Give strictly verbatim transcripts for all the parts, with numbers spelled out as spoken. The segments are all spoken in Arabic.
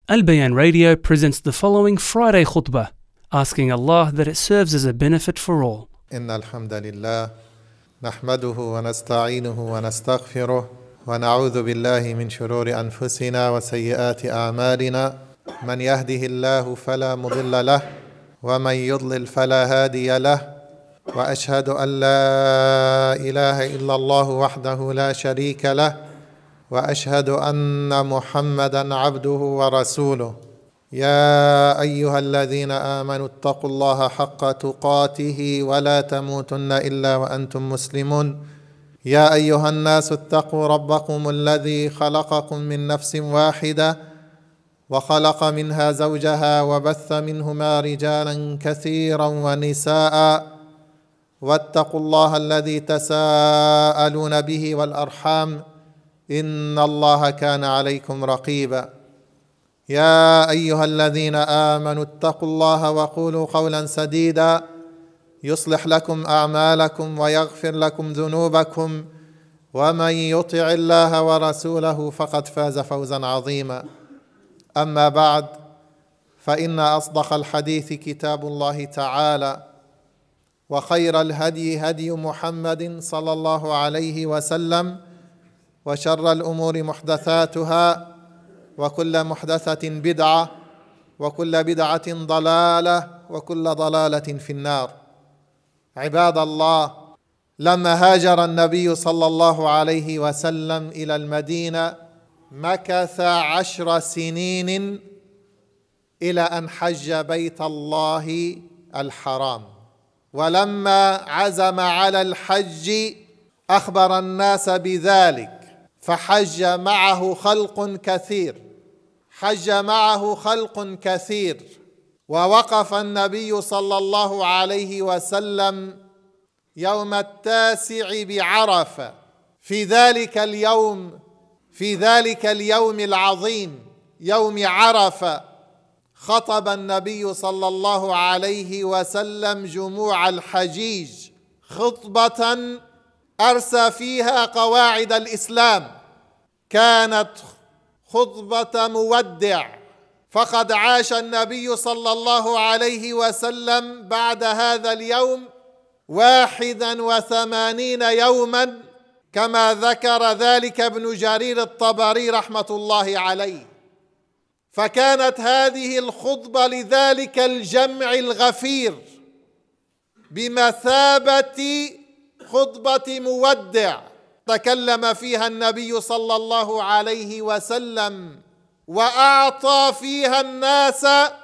Al Bayan Radio presents the following Friday khutbah, asking Allah that it serves as a benefit for all. إن الحمد لله نحمده ونستعينه ونستغفره ونعوذ بالله من شرور أنفسنا وسيئات أعمالنا من يهده الله فلا مضل له ومن يضلل فلا هادي له وأشهد أن لا إله إلا الله وحده لا شريك له وأشهد أن محمدًا عبده ورسوله يا أيها الذين آمنوا اتقوا الله حق تقاته ولا تموتن إلا وأنتم مسلمون يا أيها الناس اتقوا ربكم الذي خلقكم من نفس واحدة وخلق منها زوجها وبث منهما رجالا كثيرا ونساء واتقوا الله الذي تساءلون به والأرحام إن الله كان عليكم رقيبا يا أيها الذين آمنوا اتقوا الله وقولوا قولا سديدا يصلح لكم أعمالكم ويغفر لكم ذنوبكم ومن يطع الله ورسوله فقد فاز فوزا عظيما أما بعد فإن أصدق الحديث كتاب الله تعالى وخير الهدي هدي محمد صلى الله عليه وسلم وشر الأمور محدثاتها وكل محدثة بدعة وكل بدعة ضلالة وكل ضلالة في النار. عباد الله، لما هاجر النبي صلى الله عليه وسلم إلى المدينة مكث عشر سنين إلى أن حج بيت الله الحرام، ولما عزم على الحج أخبر الناس بذلك فحج معه خلق كثير حج معه خلق كثير ووقف النبي صلى الله عليه وسلم يوم التاسع بعرفة. في ذلك اليوم في ذلك اليوم العظيم يوم عرفة خطب النبي صلى الله عليه وسلم جموع الحجيج خطبة أرسى فيها قواعد الإسلام، كانت خطبة مودع، فقد عاش النبي صلى الله عليه وسلم بعد هذا اليوم واحدا وثمانين يوما كما ذكر ذلك ابن جرير الطبري رحمة الله عليه. فكانت هذه الخطبة لذلك الجمع الغفير بمثابة خطبة مودع تكلم فيها النبي صلى الله عليه وسلم وأعطى فيها الناس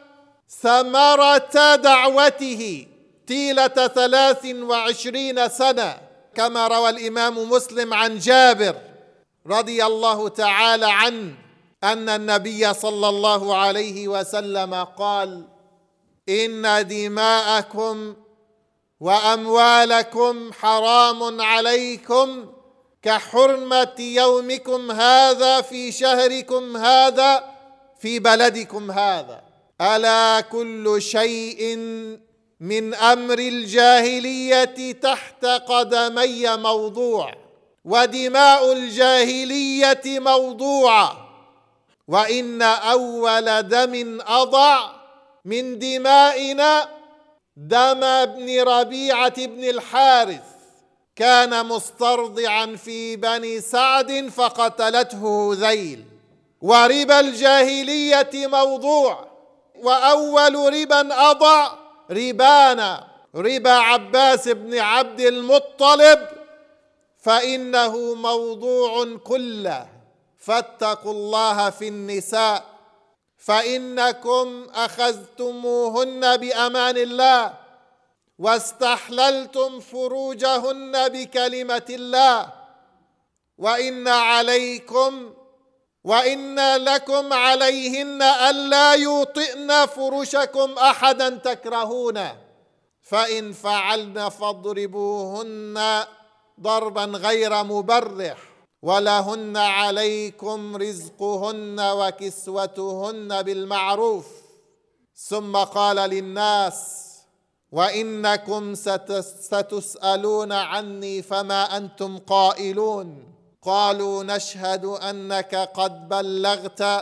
ثمرة دعوته طيلة ثلاث وعشرين سنة، كما روى الإمام مسلم عن جابر رضي الله تعالى عنه أن النبي صلى الله عليه وسلم قال: إن دماءكم وأموالكم حرام عليكم كحرمة يومكم هذا في شهركم هذا في بلدكم هذا. ألا كل شيء من أمر الجاهلية تحت قدمي موضوع، ودماء الجاهلية موضوعة، وإن أول دم أضع من دمائنا دم ابن ربيعة بن الحارث، كان مسترضعا في بني سعد فقتلته هذيل. وربا الجاهلية موضوع، وأول ربا أضع ربانا ربا عباس بن عبد المطلب، فإنه موضوع كله. فاتقوا الله في النساء فإنكم أخذتموهن بأمان الله واستحللتم فروجهن بكلمة الله، وإن عليكم وإن لكم عليهن ألا يوطئن فرشكم أحدا تكرهونه، فإن فعلن فاضربوهن ضربا غير مبرح، ولهن عليكم رزقهن وكسوتهن بالمعروف. ثم قال للناس: وإنكم ستسألون عني فما أنتم قائلون؟ قالوا: نشهد أنك قد بلغت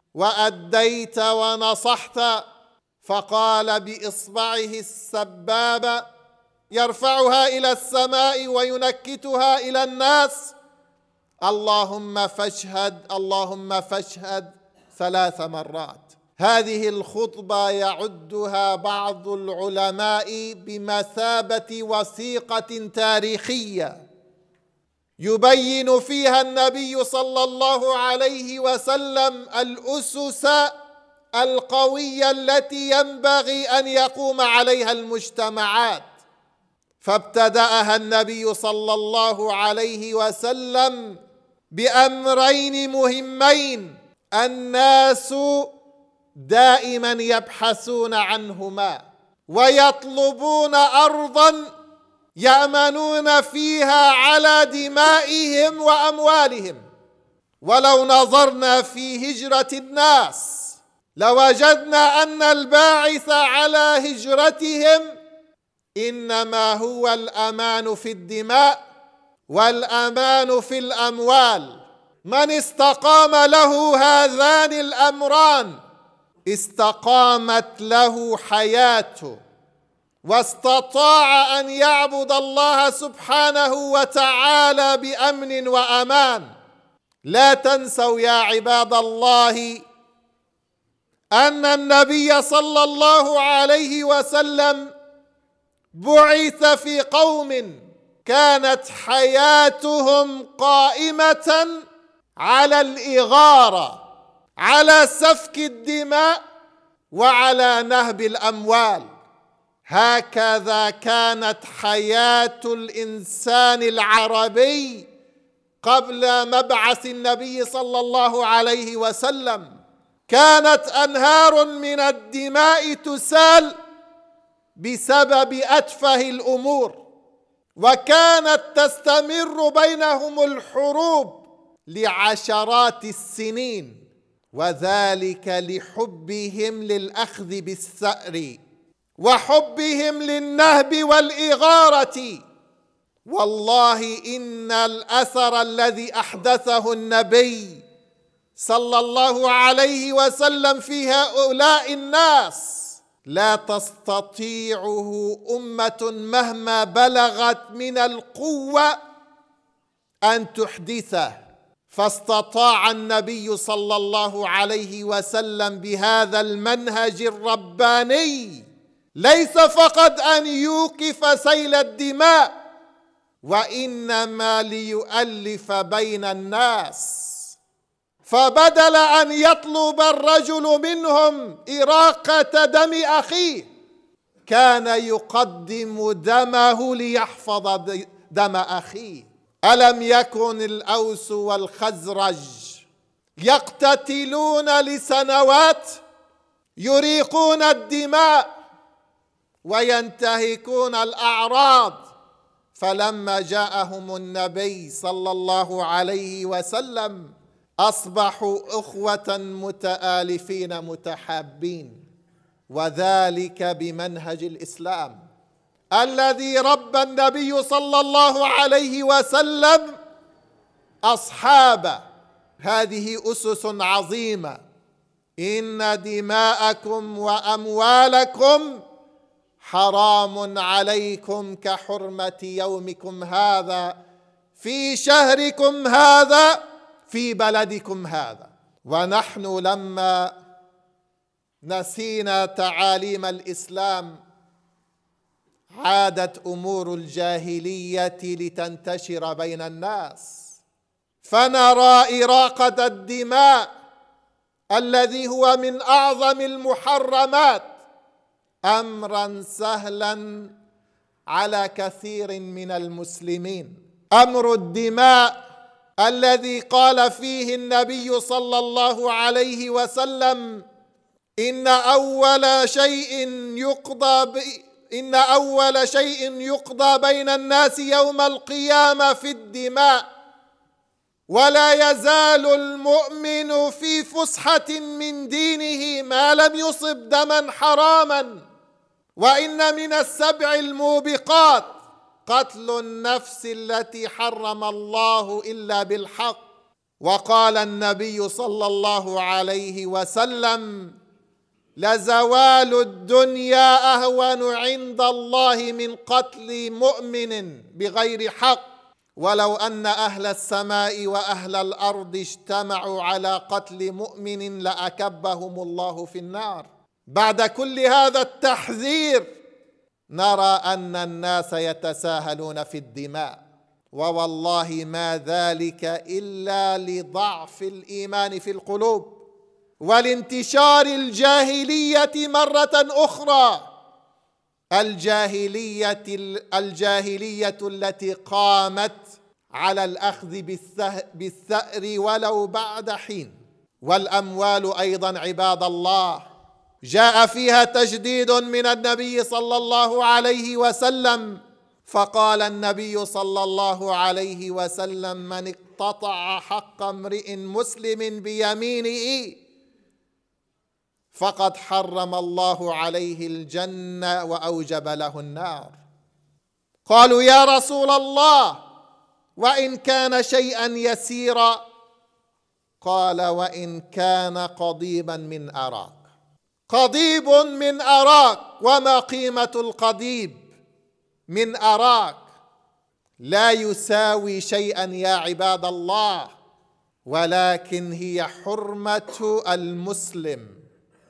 وأديت ونصحت. فقال بإصبعه السبابة يرفعها إلى السماء وينكتها إلى الناس: اللهم فاشهد اللهم فاشهد ثلاث مرات. هذه الخطبة يعدها بعض العلماء بمثابة وثيقة تاريخية يبين فيها النبي صلى الله عليه وسلم الأسس القوية التي ينبغي أن يقوم عليها المجتمعات. فابتدأها النبي صلى الله عليه وسلم بأمرين مهمين الناس دائما يبحثون عنهما ويطلبون أرضا يأمنون فيها على دمائهم وأموالهم. ولو نظرنا في هجرة الناس لوجدنا أن الباعث على هجرتهم إنما هو الأمان في الدماء والأمان في الأموال. من استقام له هذان الأمران استقامت له حياته واستطاع أن يعبد الله سبحانه وتعالى بأمن وأمان. لا تنسوا يا عباد الله أن النبي صلى الله عليه وسلم بعث في قوم كانت حياتهم قائمة على الإغارة، على سفك الدماء، وعلى نهب الأموال. هكذا كانت حياة الإنسان العربي قبل مبعث النبي صلى الله عليه وسلم. كانت أنهار من الدماء تسال بسبب أتفه الأمور، وكانت تستمر بينهم الحروب لعشرات السنين، وذلك لحبهم للأخذ بالثأر وحبهم للنهب والإغارة. والله إن الأثر الذي أحدثه النبي صلى الله عليه وسلم في هؤلاء الناس لا تستطيعه أمة مهما بلغت من القوة أن تحدثه. فاستطاع النبي صلى الله عليه وسلم بهذا المنهج الرباني ليس فقط أن يوقف سيل الدماء، وإنما ليؤلف بين الناس. فبدل أن يطلب الرجل منهم إراقة دم أخيه كان يقدم دمه ليحفظ دم أخيه. ألم يكن الأوس والخزرج يقتتلون لسنوات يريقون الدماء وينتهكون الأعراض؟ فلما جاءهم النبي صلى الله عليه وسلم أصبحوا أخوة متآلفين متحابين، وذلك بمنهج الإسلام الذي ربى النبي صلى الله عليه وسلم أصحابه. هذه أسس عظيمة: إن دماءكم وأموالكم حرام عليكم كحرمة يومكم هذا في شهركم هذا في بلدكم هذا. ونحن لما نسينا تعاليم الإسلام عادت أمور الجاهلية لتنتشر بين الناس، فنرى إراقة الدماء الذي هو من أعظم المحرمات أمرا سهلا على كثير من المسلمين. أمر الدماء الذي قال فيه النبي صلى الله عليه وسلم: إن أول شيء يقضى ب... إن أول شيء يقضى بين الناس يوم القيامة في الدماء، ولا يزال المؤمن في فسحة من دينه ما لم يصب دما حراما. وإن من السبع الموبقات قتل النفس التي حرم الله إلا بالحق، وقال النبي صلى الله عليه وسلم: لزوال الدنيا أهون عند الله من قتل مؤمن بغير حق، ولو أن أهل السماء وأهل الأرض اجتمعوا على قتل مؤمن لأكبهم الله في النار. بعد كل هذا التحذير نرى أن الناس يتساهلون في الدماء، ووالله ما ذلك إلا لضعف الإيمان في القلوب ولانتشار الجاهلية مرة أخرى، الجاهلية الجاهلية التي قامت على الأخذ بالثأر ولو بعد حين. والأموال أيضا عباد الله جاء فيها تجديد من النبي صلى الله عليه وسلم، فقال النبي صلى الله عليه وسلم: من اقتطع حق امرئ مسلم بيمينه فقد حرم الله عليه الجنة وأوجب له النار. قالوا: يا رسول الله، وإن كان شيئا يسيرا؟ قال: وإن كان قضيبا من أراك. قضيب من أراك، وما قيمة القضيب من أراك؟ لا يساوي شيئا يا عباد الله، ولكن هي حرمة المسلم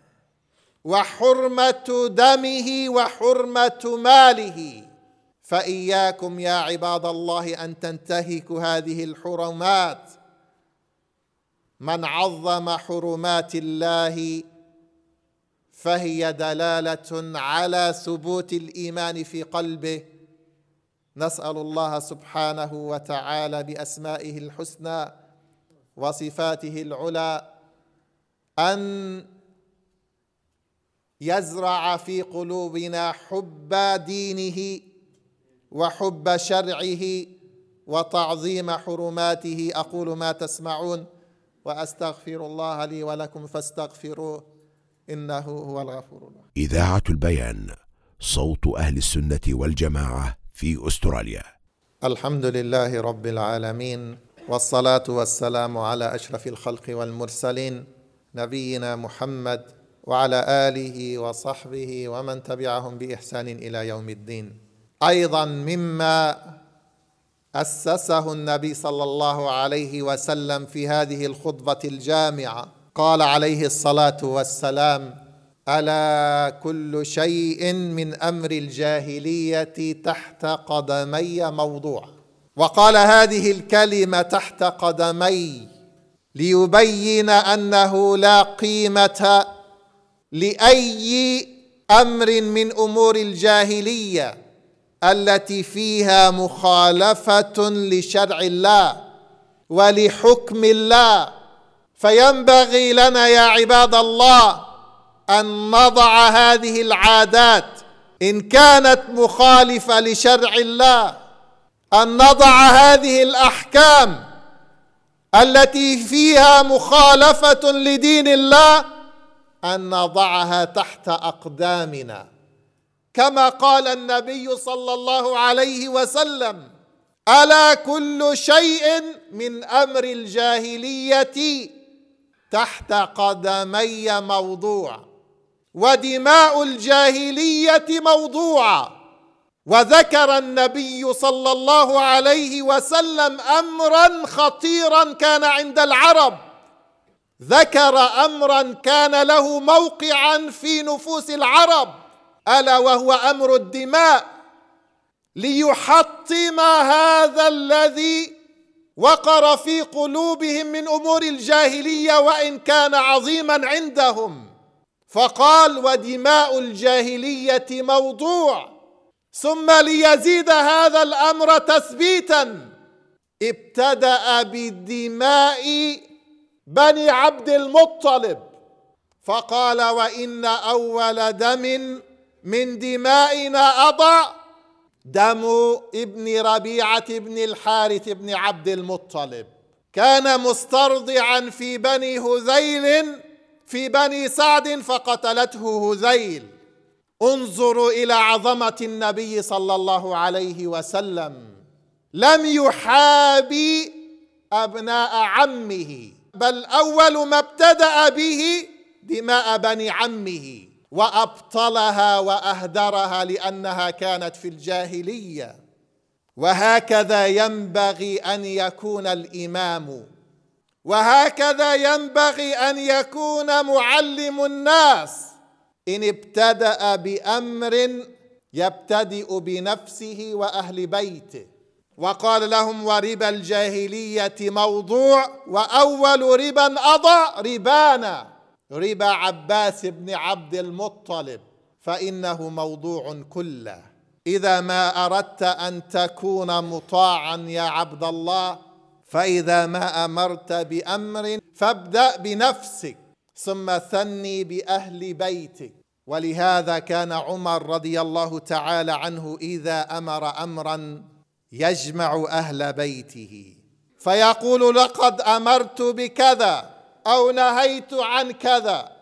وحرمة دمه وحرمة ماله. فإياكم يا عباد الله أن تنتهكوا هذه الحرمات. من عظم حرمات الله فهي دلالة على ثبوت الإيمان في قلبه. نسأل الله سبحانه وتعالى بأسمائه الحسنى وصفاته العلى أن يزرع في قلوبنا حب دينه وحب شرعه وتعظيم حرماته. أقول ما تسمعون وأستغفر الله لي ولكم فاستغفروه إنه هو الغفور الرحيم. إذاعة البيان، صوت أهل السنة والجماعة في أستراليا. الحمد لله رب العالمين، والصلاة والسلام على أشرف الخلق والمرسلين نبينا محمد وعلى آله وصحبه ومن تبعهم بإحسان إلى يوم الدين. أيضا مما أسسه النبي صلى الله عليه وسلم في هذه الخطبة الجامعة، قال عليه الصلاة والسلام: ألا كل شيء من أمر الجاهلية تحت قدمي موضوع. وقال هذه الكلمة تحت قدمي ليبين أنه لا قيمة لأي أمر من أمور الجاهلية التي فيها مخالفة لشرع الله ولحكم الله. فينبغي لنا يا عباد الله أن نضع هذه العادات إن كانت مخالفة لشرع الله، أن نضع هذه الأحكام التي فيها مخالفة لدين الله، أن نضعها تحت أقدامنا، كما قال النبي صلى الله عليه وسلم: ألا كل شيء من أمر الجاهلية تحت قدمي موضوع، ودماء الجاهلية موضوعة. وذكر النبي صلى الله عليه وسلم أمرا خطيرا كان عند العرب، ذكر أمرا كان له موقعا في نفوس العرب، ألا وهو أمر الدماء، ليحطم هذا الذي وقر في قلوبهم من أمور الجاهلية وإن كان عظيما عندهم. فقال: ودماء الجاهلية موضوع. ثم ليزيد هذا الأمر تثبيتا ابتدأ بدماء بني عبد المطلب، فقال: وإن أول دم من دمائنا أضع دم ابن ربيعة بن الحارث بن عبد المطلب، كان مسترضعا في بني هذيل في بني سعد فقتلته هذيل. انظروا إلى عظمة النبي صلى الله عليه وسلم، لم يحابي أبناء عمه، بل أول ما ابتدأ به دماء بني عمه وأبطلها وأهدرها لأنها كانت في الجاهلية. وهكذا ينبغي أن يكون الإمام، وهكذا ينبغي أن يكون معلم الناس. إن ابتدأ بأمر يبتدئ بنفسه وأهل بيته. وقال لهم: وربا الجاهلية موضوع، وأول ربا أضع ربانا، ربا عباس بن عبد المطلب، فإنه موضوع كله. إذا ما أردت أن تكون مطاعا يا عبد الله، فإذا ما أمرت بأمر فابدأ بنفسك ثم ثني بأهل بيتك. ولهذا كان عمر رضي الله تعالى عنه إذا أمر أمرا يجمع أهل بيته فيقول: لقد أمرت بكذا أو نهيت عن كذا،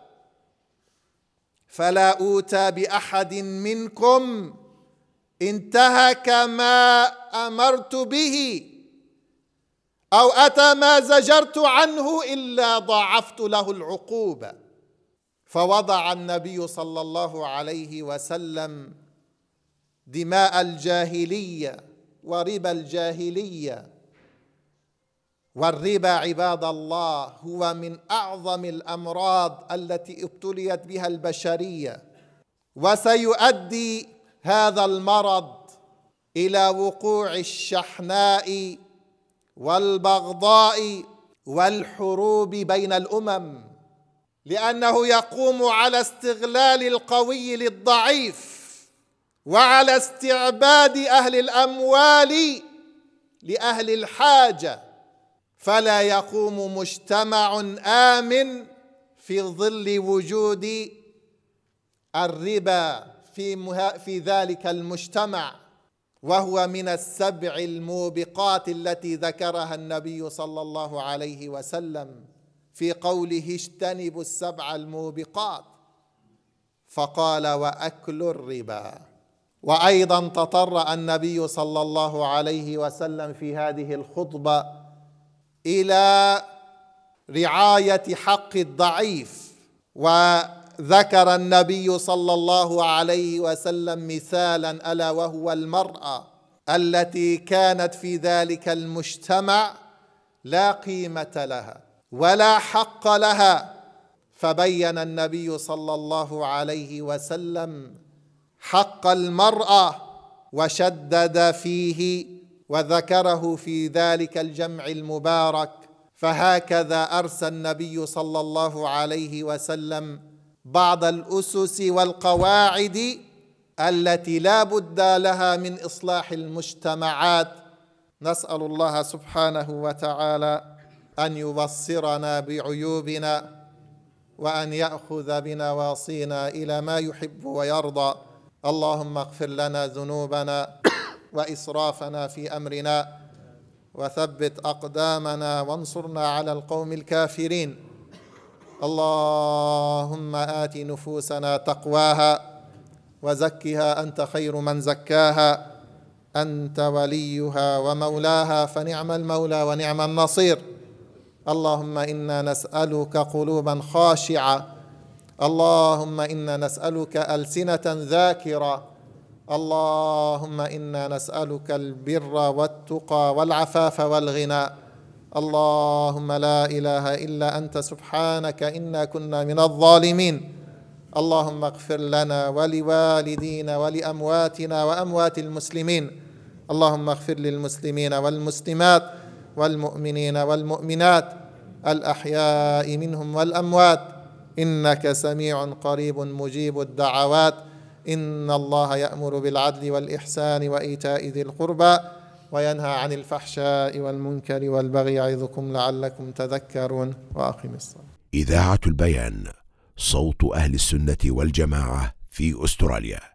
فلا أوتى بأحد منكم انتهك ما أمرت به أو أتى ما زجرت عنه إلا ضاعفت له العقوبة. فوضع النبي صلى الله عليه وسلم دماء الجاهلية وربا الجاهلية. والربا عباد الله هو من أعظم الأمراض التي ابتليت بها البشرية، وسيؤدي هذا المرض إلى وقوع الشحناء والبغضاء والحروب بين الأمم، لأنه يقوم على استغلال القوي للضعيف وعلى استعباد أهل الأموال لأهل الحاجة. فلا يقوم مجتمع آمن في ظل وجود الربا في في ذلك المجتمع، وهو من السبع الموبقات التي ذكرها النبي صلى الله عليه وسلم في قوله: اجتنبوا السبع الموبقات، فقال: وأكل الربا. وأيضا تطرأ النبي صلى الله عليه وسلم في هذه الخطبة إلى رعاية حق الضعيف، وذكر النبي صلى الله عليه وسلم مثالا ألا وهو المرأة التي كانت في ذلك المجتمع لا قيمة لها ولا حق لها، فبين النبي صلى الله عليه وسلم حق المرأة وشدد فيه وذكره في ذلك الجمع المبارك. فهكذا أرسى النبي صلى الله عليه وسلم بعض الأسس والقواعد التي لا بد لها من إصلاح المجتمعات. نسأل الله سبحانه وتعالى أن يبصرنا بعيوبنا وأن يأخذ بنواصينا إلى ما يحب ويرضى. اللهم اغفر لنا ذنوبنا وإسرافنا في أمرنا وثبت أقدامنا وانصرنا على القوم الكافرين. اللهم آت نفوسنا تقواها وزكها أنت خير من زكاها، أنت وليها ومولاها، فنعم المولى ونعم النصير. اللهم إنا نسألك قلوبا خاشعة، اللهم إنا نسألك ألسنة ذاكرة، اللهم إنا نسألك البر والتقى والعفاف والغنى. اللهم لا إله إلا أنت سبحانك إنا كنا من الظالمين. اللهم اغفر لنا ولوالدينا ولأمواتنا وأموات المسلمين. اللهم اغفر للمسلمين والمسلمات والمؤمنين والمؤمنات الأحياء منهم والأموات، إنك سميع قريب مجيب الدعوات. إن الله يأمر بالعدل والإحسان وإيتاء ذي القربى وينهى عن الفحشاء والمنكر والبغي يعظكم لعلكم تذكرون. وأقم الصلاة. إذاعة البيان، صوت أهل السنة والجماعة في أستراليا.